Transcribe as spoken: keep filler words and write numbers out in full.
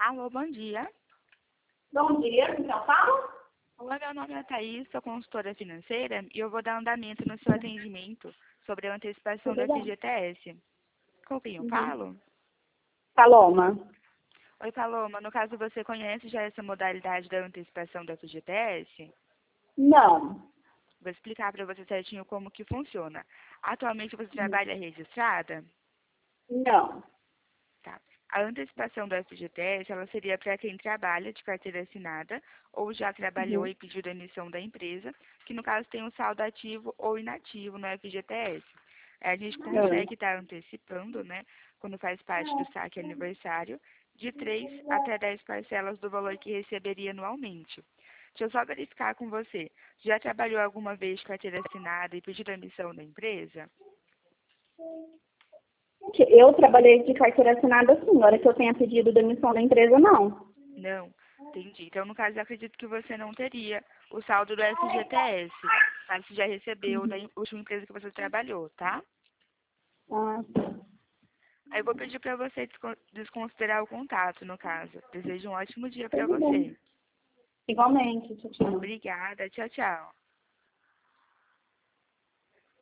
Alô, bom dia. Bom dia, então fala? Olá, meu nome é Thaís, sou consultora financeira e eu vou dar andamento no seu atendimento sobre a antecipação do Tudo bem. F G T S. Com quem eu Uhum. falo? Paloma. Oi, Paloma. No caso, você conhece já essa modalidade da antecipação do F G T S? Não. Vou explicar para você certinho como que funciona. Atualmente, você Uhum. trabalha registrada? Não. Tá. A antecipação do F G T S, ela seria para quem trabalha de carteira assinada ou já trabalhou Uhum. e pediu demissão da empresa, que no caso tem um saldo ativo ou inativo no F G T S. É, a gente consegue estar antecipando, né, quando faz parte do saque aniversário, de três até dez parcelas do valor que receberia anualmente. Deixa eu só verificar com você. Já trabalhou alguma vez de carteira assinada e pediu demissão da empresa? Eu trabalhei de carteira assinada sim. Na hora que eu tenha pedido demissão da empresa, não. Não, entendi. Então, no caso, eu acredito que você não teria o saldo do F G T S, caso você já recebeu da em- última empresa que você trabalhou, tá? Ah, Aí eu vou pedir para você descon- desconsiderar o contato, no caso. Desejo um ótimo dia para tudo você. bem. Igualmente, tchau, tchau. Obrigada. Tchau, tchau.